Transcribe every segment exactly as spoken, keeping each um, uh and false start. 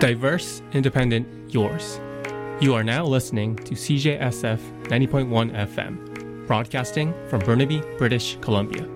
Diverse, independent, yours. You are now listening to C J S F ninety point one F M, broadcasting from Burnaby, British Columbia.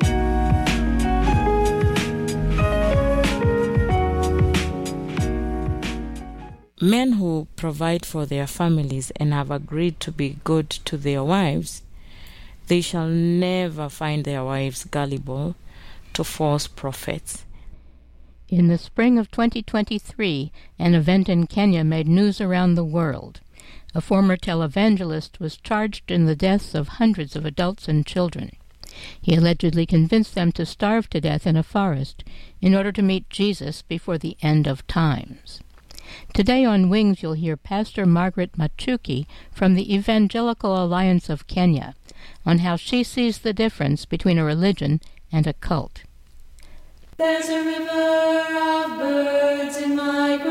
Men who provide for their families and have agreed to be good to their wives, they shall never find their wives gullible to false prophets. In the spring of twenty twenty-three, an event in Kenya made news around the world. A former televangelist was charged in the deaths of hundreds of adults and children. He allegedly convinced them to starve to death in a forest in order to meet Jesus before the end of times. Today on Wings, you'll hear Pastor Margaret Machuki from the Evangelical Alliance of Kenya on how she sees the difference between a religion and a cult. There's a river of birds in migration,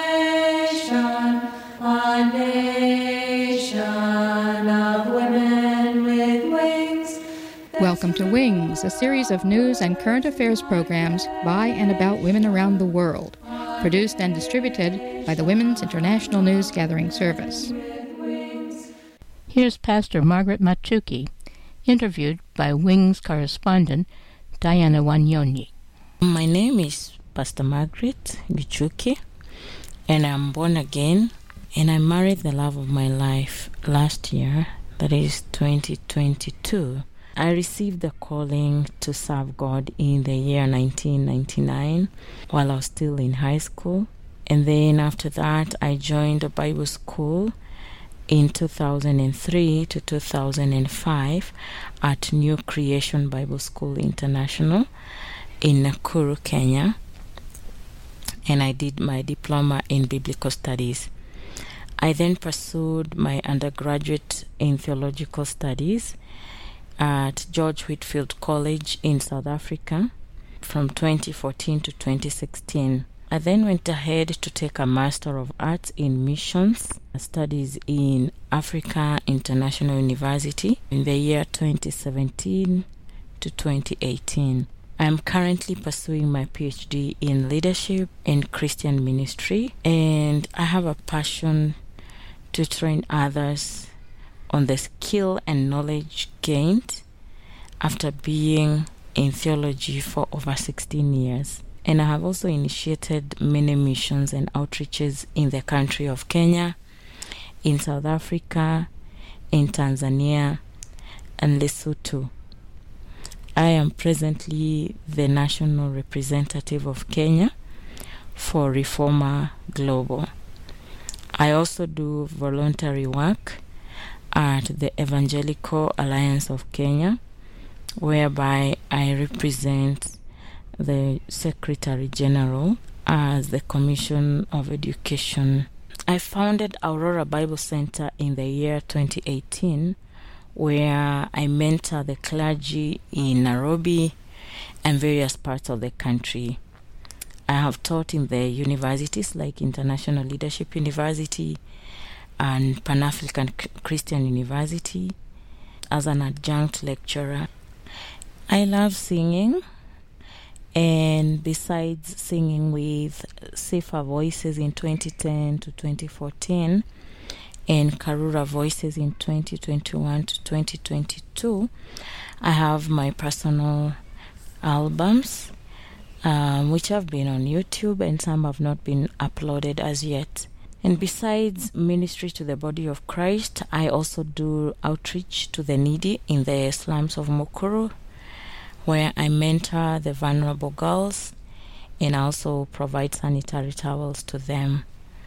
a nation of women with wings. Welcome to Wings, a series of news and current affairs programs by and about women around the world, produced and distributed by the Women's International News Gathering Service. Here's Pastor Margaret Machuki, interviewed by Wings correspondent Diana Wanyonyi. My name is Pastor Margaret Machuki, and I'm born again, and I married the love of my life last year, that is twenty twenty-two. I received the calling to serve God in the year nineteen ninety-nine while I was still in high school. And then after that, I joined a Bible school in two thousand three to two thousand five at New Creation Bible School International in Nakuru, Kenya. And I did my diploma in biblical studies. I then pursued my undergraduate in theological studies at George Whitfield College in South Africa from twenty fourteen to twenty sixteen. I then went ahead to take a Master of Arts in Missions Studies in Africa International University in the year twenty seventeen to twenty eighteen. I am currently pursuing my P H D in Leadership and Christian Ministry, and I have a passion to train others on the skill and knowledge gained after being in theology for over sixteen years. And I have also initiated many missions and outreaches in the country of Kenya, in South Africa, in Tanzania, and Lesotho. I am presently the national representative of Kenya for Reformer Global. I also do voluntary work at the Evangelical Alliance of Kenya, whereby I represent the Secretary General as the Commission of Education. I founded Aurora Bible Center in the year twenty eighteen, where I mentor the clergy in Nairobi and various parts of the country. I have taught in the universities like International Leadership University and Pan-African Christian University as an adjunct lecturer. I love singing, and besides singing with Safer Voices in twenty ten to twenty fourteen and Karura Voices in twenty twenty-one to twenty twenty-two, I have my personal albums, um, which have been on YouTube and some have not been uploaded as yet. And besides ministry to the body of Christ, I also do outreach to the needy in the slums of Mukuru, where I mentor the vulnerable girls and also provide sanitary towels to them.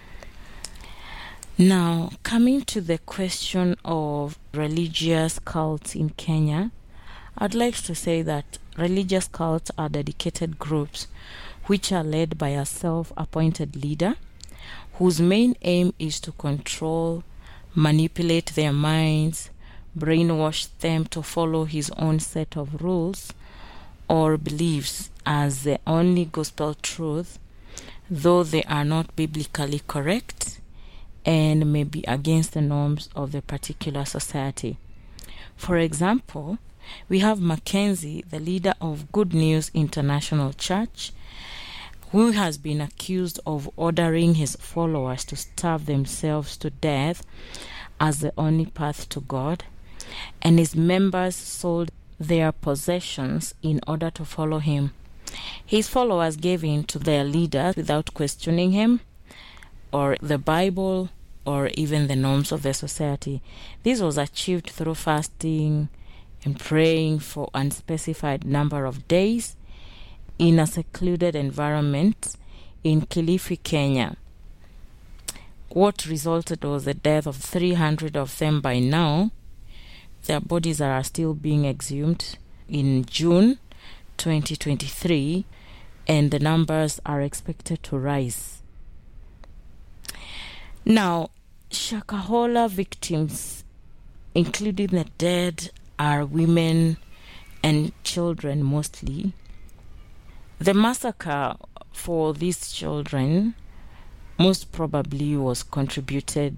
Now, coming to the question of religious cults in Kenya, I'd like to say that religious cults are dedicated groups which are led by a self-appointed leader whose main aim is to control, manipulate their minds, brainwash them to follow his own set of rules or beliefs as the only gospel truth, though they are not biblically correct and may be against the norms of the particular society. For example, we have Mackenzie, the leader of Good News International Church, who has been accused of ordering his followers to starve themselves to death as the only path to God, and his members sold their possessions in order to follow him. His followers gave in to their leaders without questioning him or the Bible or even the norms of the society. This was achieved through fasting and praying for unspecified number of days in a secluded environment in Kilifi, Kenya. What resulted was the death of three hundred of them by now. Their bodies are still being exhumed in June twenty twenty-three, and the numbers are expected to rise. Now, Shakahola victims, including the dead, are women and children mostly. The massacre for these children most probably was contributed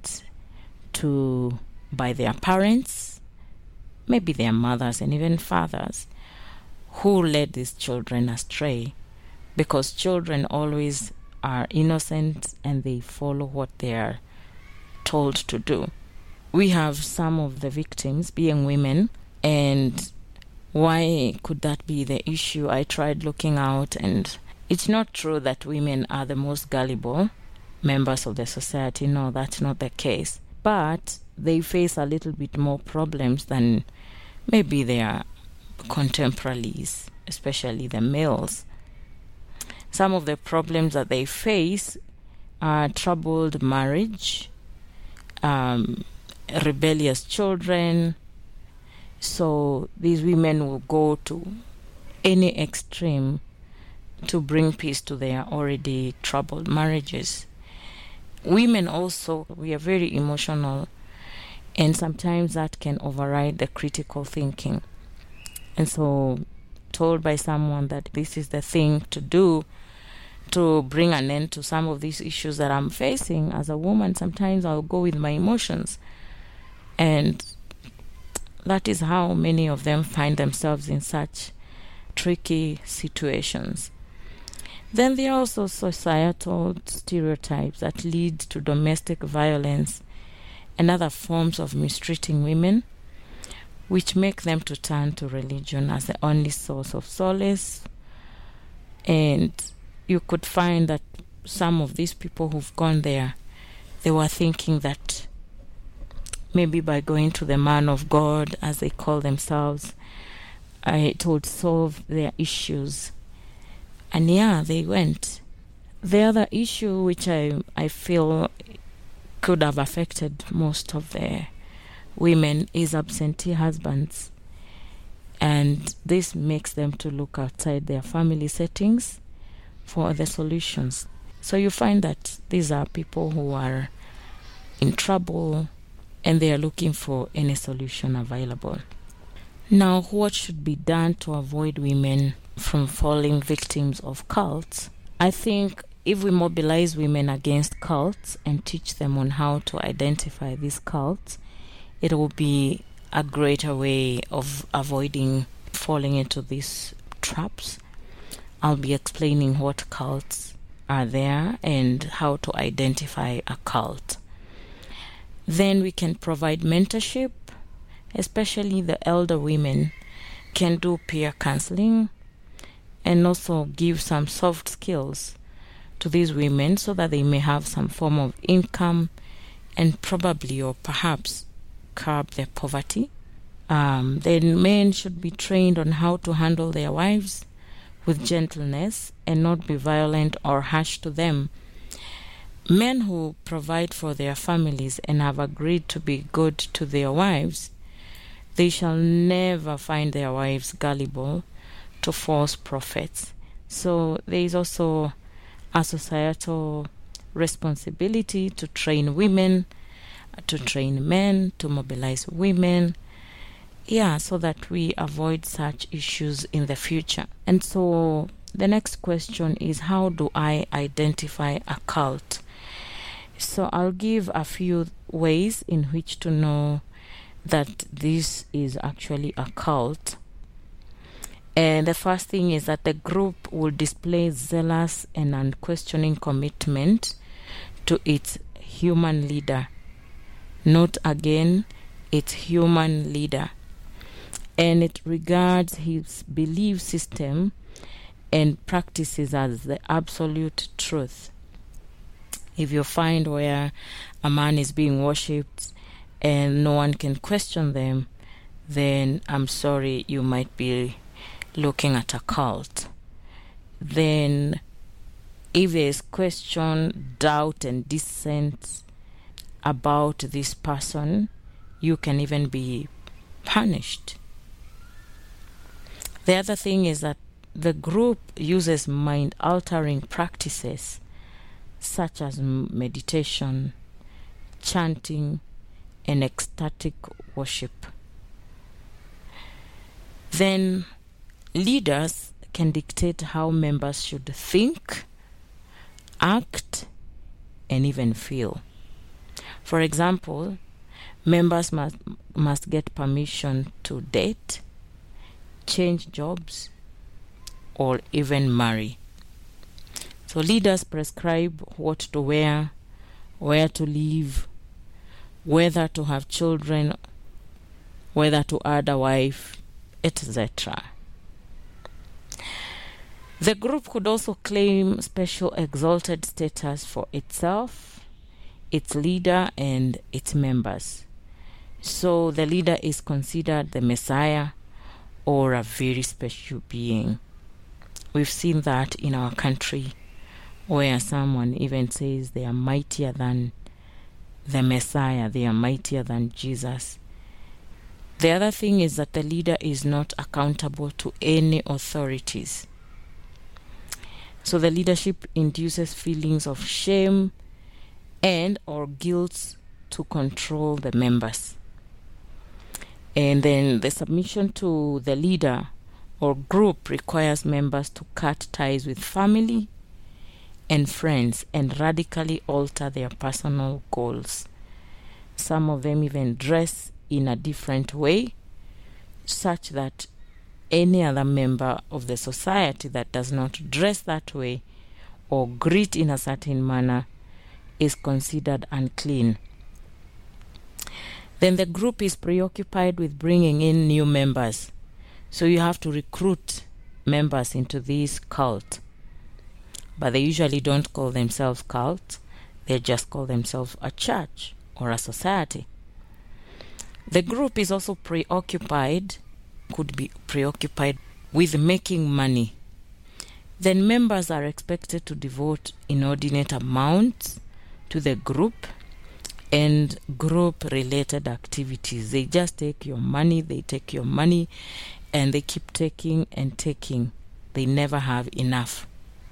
to by their parents, maybe their mothers and even fathers, who led these children astray, because children always are innocent and they follow what they are told to do. We have some of the victims being women, and why could that be the issue? I tried looking out, and it's not true that women are the most gullible members of the society. No, that's not the case. But they face a little bit more problems than maybe their contemporaries, especially the males. Some of the problems that they face are troubled marriage, um, rebellious children. So these women will go to any extreme to bring peace to their already troubled marriages. Women also, we are very emotional, and sometimes that can override the critical thinking. And so, told by someone that this is the thing to do to bring an end to some of these issues that I'm facing as a woman, sometimes I'll go with my emotions. And that is how many of them find themselves in such tricky situations. Then there are also societal stereotypes that lead to domestic violence and other forms of mistreating women, which make them to turn to religion as the only source of solace. And you could find that some of these people who've gone there, they were thinking that maybe by going to the man of God, as they call themselves, it would solve their issues. And yeah, they went. The other issue which I, I feel could have affected most of the women is absentee husbands. And this makes them to look outside their family settings for the solutions. So you find that these are people who are in trouble and they are looking for any solution available. Now, what should be done to avoid women from falling victims of cults? I think if we mobilize women against cults and teach them on how to identify these cults, it will be a greater way of avoiding falling into these traps. I'll be explaining what cults are there and how to identify a cult. Then we can provide mentorship, especially the elder women can do peer counseling and also give some soft skills to these women so that they may have some form of income and probably or perhaps curb their poverty. Um, then men should be trained on how to handle their wives with gentleness and not be violent or harsh to them. Men who provide for their families and have agreed to be good to their wives, they shall never find their wives gullible to false prophets. So there is also a societal responsibility to train women, to train men, to mobilize women, yeah, so that we avoid such issues in the future. And so the next question is, how do I identify a cult? So I'll give a few ways in which to know that this is actually a cult. And the first thing is that the group will display zealous and unquestioning commitment to its human leader. Note again, its human leader. And it regards his belief system and practices as the absolute truth. If you find where a man is being worshipped and no one can question them, then I'm sorry, you might be looking at a cult. Then if there is question, doubt and dissent about this person, you can even be punished. The other thing is that the group uses mind-altering practices such as meditation, chanting, and ecstatic worship. Then leaders can dictate how members should think, act, and even feel. For example, members must, must get permission to date, change jobs, or even marry. So leaders prescribe what to wear, where to live, whether to have children, whether to add a wife, et cetera. The group could also claim special exalted status for itself, its leader, and its members. So the leader is considered the Messiah or a very special being. We've seen that in our country, where someone even says they are mightier than the Messiah, they are mightier than Jesus. The other thing is that the leader is not accountable to any authorities. So the leadership induces feelings of shame and or guilt to control the members. And then the submission to the leader or group requires members to cut ties with family and friends and radically alter their personal goals. Some of them even dress in a different way, such that any other member of the society that does not dress that way or greet in a certain manner is considered unclean. Then the group is preoccupied with bringing in new members. So you have to recruit members into this cult. But they usually don't call themselves cult. They just call themselves a church or a society. The group is also preoccupied, could be preoccupied with making money. Then members are expected to devote inordinate amounts to the group and group-related activities. They just take your money, they take your money, and they keep taking and taking. They never have enough.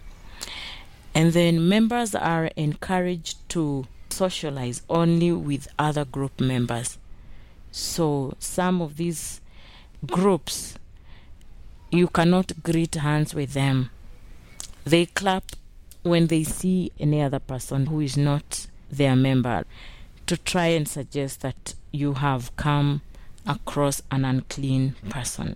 And then members are encouraged to socialize only with other group members. So some of these groups, you cannot greet hands with them. They clap when they see any other person who is not their member, to try and suggest that you have come across an unclean person.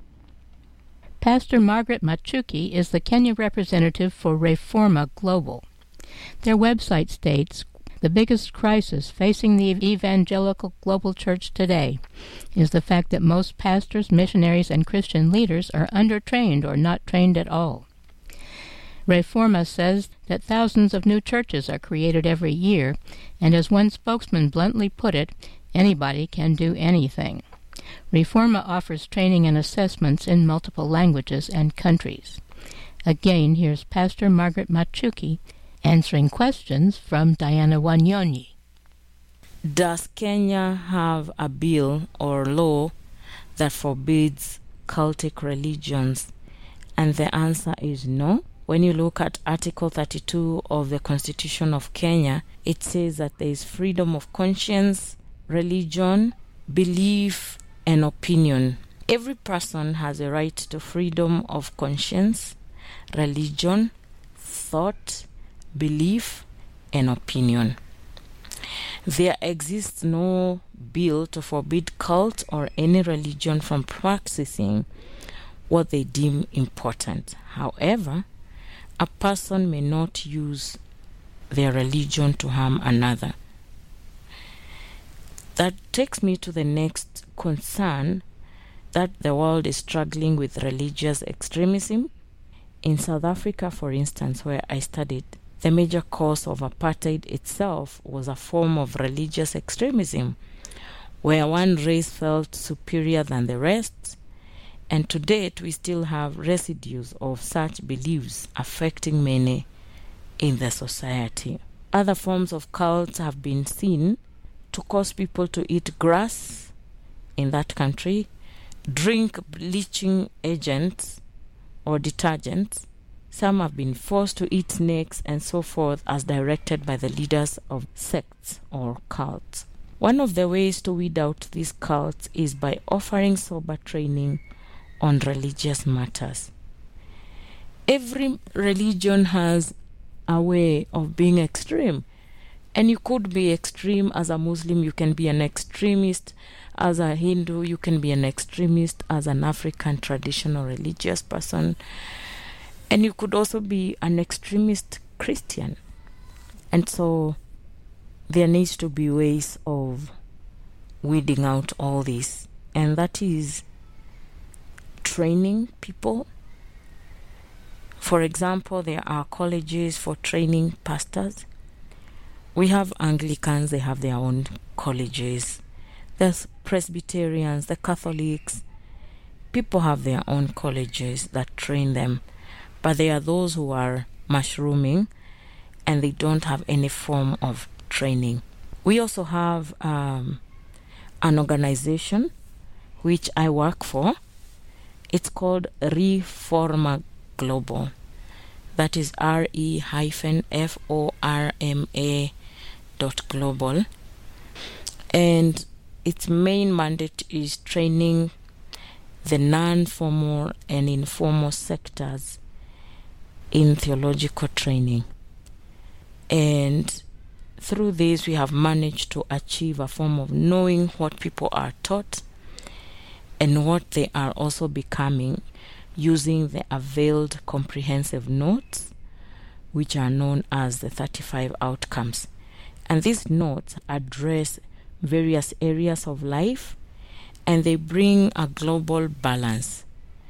Pastor Margaret Machuki is the Kenya representative for Reforma Global. Their website states, the biggest crisis facing the evangelical global church today is the fact that most pastors, missionaries, and Christian leaders are undertrained or not trained at all. Reforma says that thousands of new churches are created every year, and as one spokesman bluntly put it, anybody can do anything. Reforma offers training and assessments in multiple languages and countries. Again, here's Pastor Margaret Machuki answering questions from Diana Wanyonyi. Does Kenya have a bill or law that forbids cultic religions? And the answer is no. When you look at Article thirty-two of the Constitution of Kenya, it says that there is freedom of conscience, religion, belief, and opinion. Every person has a right to freedom of conscience, religion, thought, belief, and opinion. There exists no bill to forbid cult or any religion from practicing what they deem important. However, a person may not use their religion to harm another. That takes me to the next concern, that the world is struggling with religious extremism. In South Africa, for instance, where I studied, the major cause of apartheid itself was a form of religious extremism, where one race felt superior than the rest, and to date we still have residues of such beliefs affecting many in the society. Other forms of cults have been seen to cause people to eat grass in that country, drink bleaching agents or detergents. Some have been forced to eat snakes and so forth, as directed by the leaders of sects or cults. One of the ways to weed out these cults is by offering sober training on religious matters. Every religion has a way of being extreme, and you could be extreme as a Muslim, you can be an extremist as a Hindu, you can be an extremist as an African traditional religious person, and you could also be an extremist Christian. And so there needs to be ways of weeding out all this, and that is training people. For example, there are colleges for training pastors. We have Anglicans, they have their own colleges. There's Presbyterians, the Catholics. People have their own colleges that train them. But there are those who are mushrooming and they don't have any form of training. We also have um, an organization which I work for. It's called Reforma Global. That is R E hyphen F O R M A dot global. And its main mandate is training the non-formal and informal sectors in theological training. And through this, we have managed to achieve a form of knowing what people are taught and what they are also becoming, using the availed comprehensive notes, which are known as the thirty-five outcomes. And these notes address various areas of life, and they bring a global balance.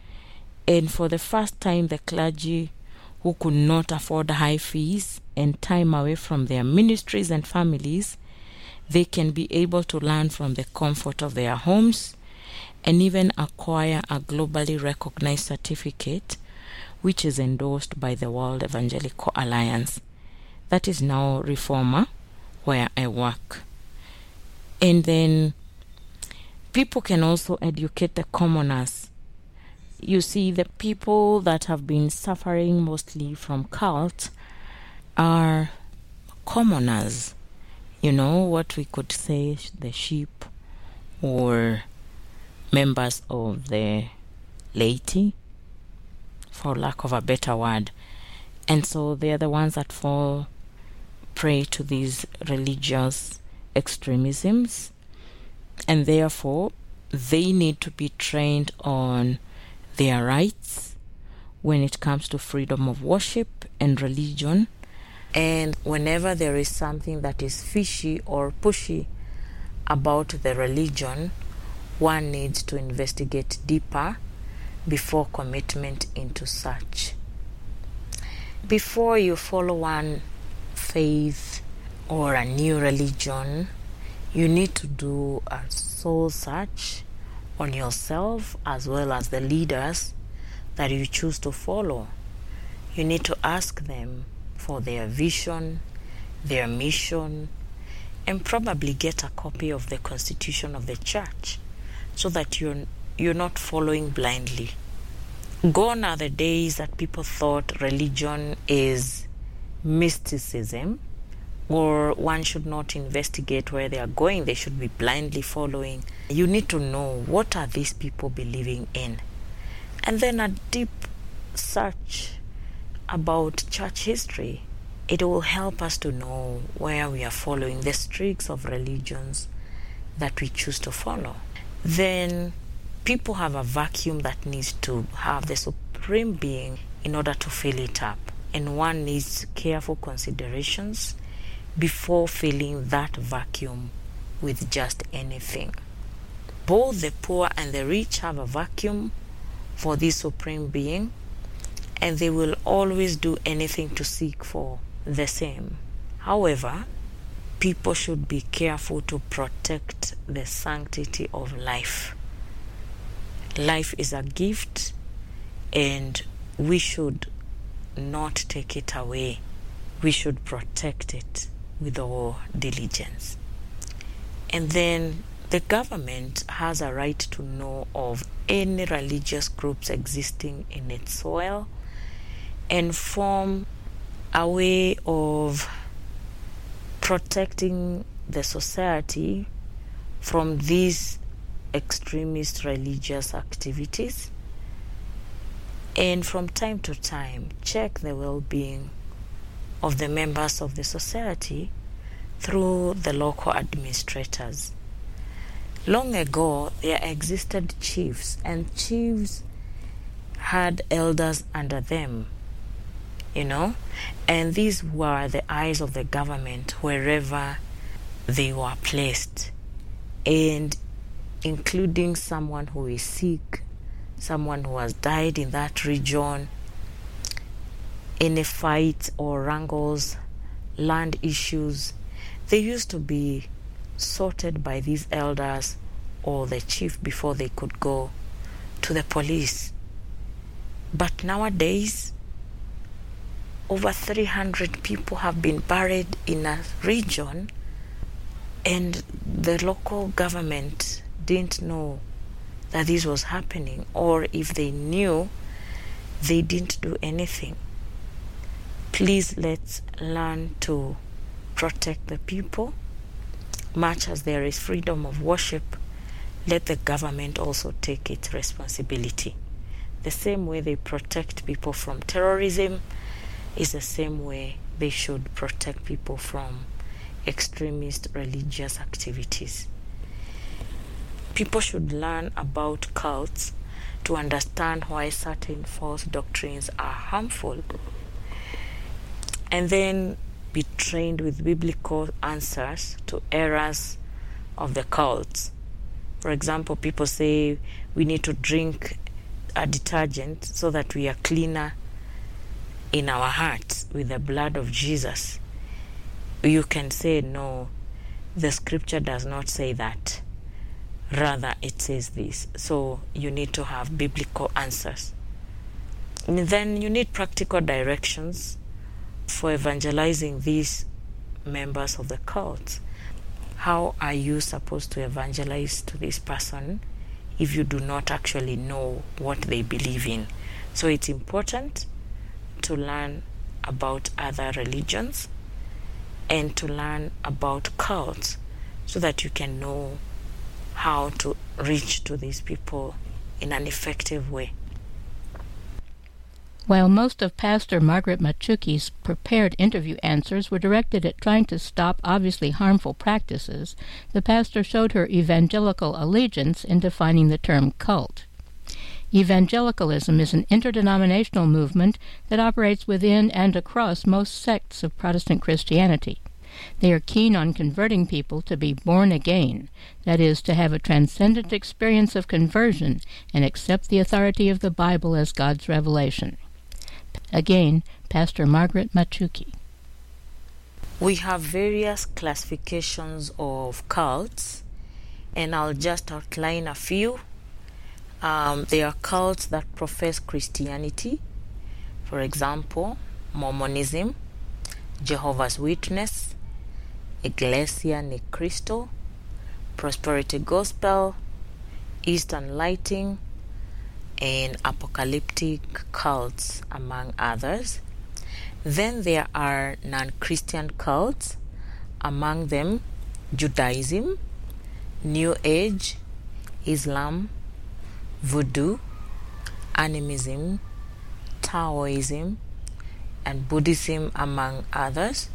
And for the first time, the clergy who could not afford high fees and time away from their ministries and families, they can be able to learn from the comfort of their homes and even acquire a globally recognized certificate which is endorsed by the World Evangelical Alliance. That is now Reforma, where I work. And then people can also educate the commoners. You see, the people that have been suffering mostly from cult are commoners. You know, what we could say, the sheep or members of the laity, for lack of a better word. And so they are the ones that fall prey to these religious extremisms, and therefore they need to be trained on their rights when it comes to freedom of worship and religion. And whenever there is something that is fishy or pushy about the religion, one needs to investigate deeper before commitment into such. Before you follow one faith or a new religion, you need to do a soul search on yourself as well as the leaders that you choose to follow. You need to ask them for their vision, their mission, and probably get a copy of the Constitution of the Church so that you're, you're not following blindly. Gone are the days that people thought religion is mysticism, or one should not investigate where they are going, they should be blindly following. You need to know, what are these people believing in? And then a deep search about church history. It will help us to know where we are following, the streaks of religions that we choose to follow. Then people have a vacuum that needs to have the Supreme Being in order to fill it up. And one needs careful considerations before filling that vacuum with just anything. Both the poor and the rich have a vacuum for this Supreme Being, and they will always do anything to seek for the same. However, people should be careful to protect the sanctity of life. Life is a gift, and we should not take it away. We should protect it with all diligence. And then the government has a right to know of any religious groups existing in its soil and form a way of protecting the society from these extremist religious activities, and from time to time check the well-being of the members of the society through the local administrators. Long ago, there existed chiefs, and chiefs had elders under them, you know, and these were the eyes of the government wherever they were placed, and including someone who is sick, someone who has died in that region, any fights or wrangles, land issues, they used to be sorted by these elders or the chief before they could go to the police. But nowadays, over three hundred people have been buried in a region, and the local government didn't know that this was happening, or if they knew, they didn't do anything. Please, let's learn to protect the people. Much as there is freedom of worship, let the government also take its responsibility. The same way they protect people from terrorism is the same way they should protect people from extremist religious activities. People should learn about cults to understand why certain false doctrines are harmful, and then be trained with biblical answers to errors of the cults. For example, people say we need to drink a detergent so that we are cleaner in our hearts with the blood of Jesus. You can say, no, the scripture does not say that. Rather, it says this. So you need to have biblical answers. And then you need practical directions for evangelizing these members of the cult. How are you supposed to evangelize to this person if you do not actually know what they believe in? So it's important to learn about other religions and to learn about cults so that you can know how to reach to these people in an effective way. While most of Pastor Margaret Machuki's prepared interview answers were directed at trying to stop obviously harmful practices, the pastor showed her evangelical allegiance in defining the term cult. Evangelicalism is an interdenominational movement that operates within and across most sects of Protestant Christianity. They are keen on converting people to be born again, that is, to have a transcendent experience of conversion and accept the authority of the Bible as God's revelation. Again, Pastor Margaret Machuki. We have various classifications of cults, and I'll just outline a few. Um, there are cults that profess Christianity, for example, Mormonism, Jehovah's Witness, Iglesia Ni Cristo, Prosperity Gospel, Eastern Lighting, and apocalyptic cults, among others. Then there are non-Christian cults, among them Judaism, New Age, Islam, Voodoo, Animism, Taoism, and Buddhism, among others.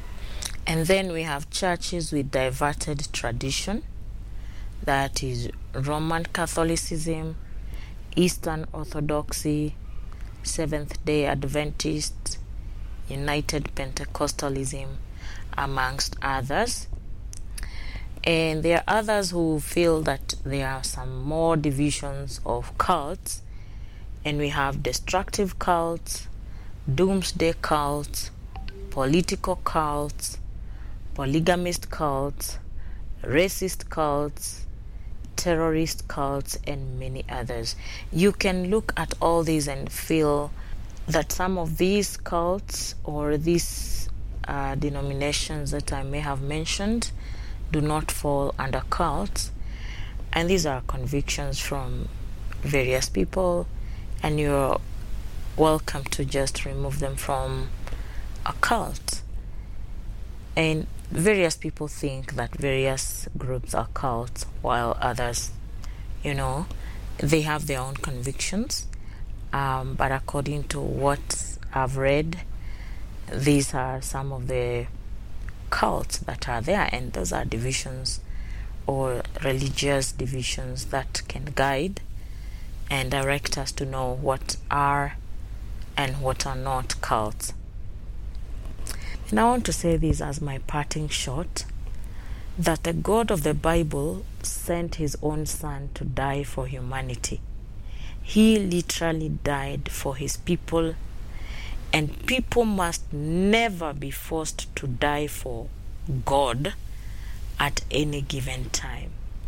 And then we have churches with diverted tradition, that is Roman Catholicism, Eastern Orthodoxy, Seventh-day Adventists, United Pentecostalism, amongst others. And there are others who feel that there are some more divisions of cults, and we have destructive cults, doomsday cults, political cults, polygamist cults, racist cults, terrorist cults, and many others. You can look at all these and feel that some of these cults or these uh, denominations that I may have mentioned do not fall under cults, and these are convictions from various people, and you're welcome to just remove them from a cult. And various people think that various groups are cults, while others, you know, they have their own convictions. Um, but according to what I've read, these are some of the cults that are there, and those are divisions or religious divisions that can guide and direct us to know what are and what are not cults. And I want to say this as my parting shot, that the God of the Bible sent his own son to die for humanity. He literally died for his people, and people must never be forced to die for God at any given time.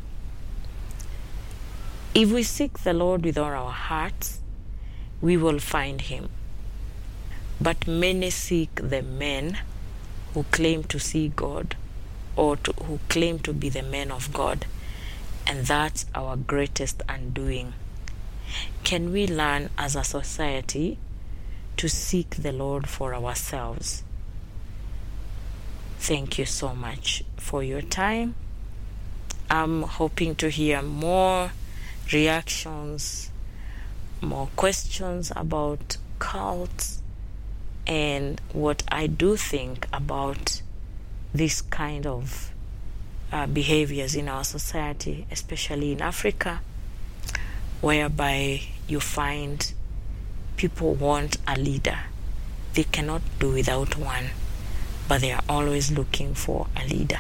If we seek the Lord with all our hearts, we will find him. But many seek the men who claim to see God, or to, who claim to be the men of God, and that's our greatest undoing. Can we learn as a society to seek the Lord for ourselves? Thank you so much for your time. I'm hoping to hear more reactions, more questions about cults, and what I do think about this kind of uh, behaviors in our society, especially in Africa, whereby you find people want a leader. They cannot do without one, but they are always looking for a leader.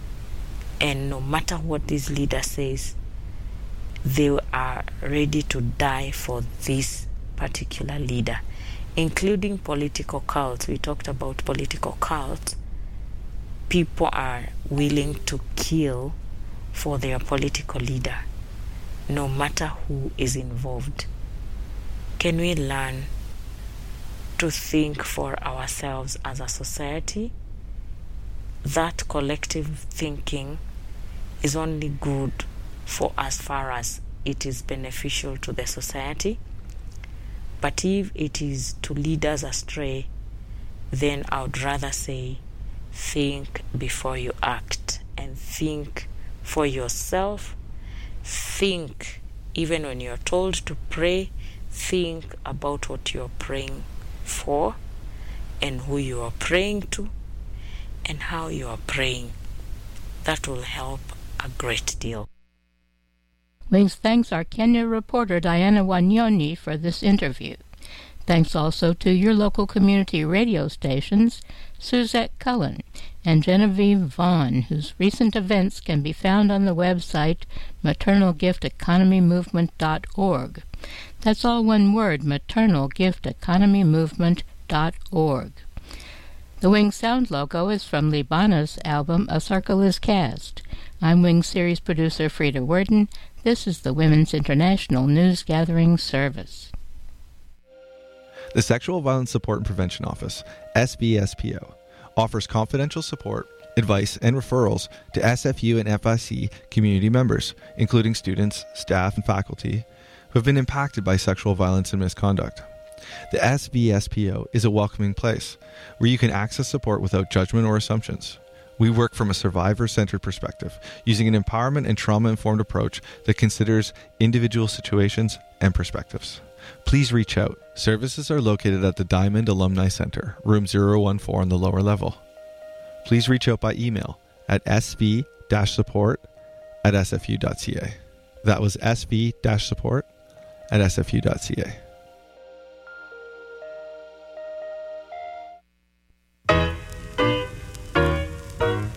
And no matter what this leader says, they are ready to die for this particular leader, including political cults. We talked about political cults. People are willing to kill for their political leader, no matter who is involved. Can we learn to think for ourselves as a society? That collective thinking is only good for as far as it is beneficial to the society. But if it is to lead us astray, then I would rather say, think before you act, and think for yourself. Think, even when you're told to pray, think about what you're praying for, and who you are praying to, and how you are praying. That will help a great deal. Wings thanks our Kenya reporter Diana Wanyonyi for this interview. Thanks also to your local community radio stations, Suzette Cullen and Genevieve Vaughn, whose recent events can be found on the website maternal gift economy movement dot org. That's all one word, maternal gift economy movement dot org. The Wings Sound logo is from Libana's album A Circle is Cast. I'm Wings series producer Frida Worden. This is the Women's International News Gathering Service. The Sexual Violence Support and Prevention Office, S V S P O, offers confidential support, advice, and referrals to S F U and F I C community members, including students, staff, and faculty, who have been impacted by sexual violence and misconduct. The S V S P O is a welcoming place where you can access support without judgment or assumptions. We work from a survivor-centered perspective, using an empowerment and trauma-informed approach that considers individual situations and perspectives. Please reach out. Services are located at the Diamond Alumni Center, room zero one four on the lower level. Please reach out by email at s v dash support at s f u dot c a. That was S V support at S F U dot C A.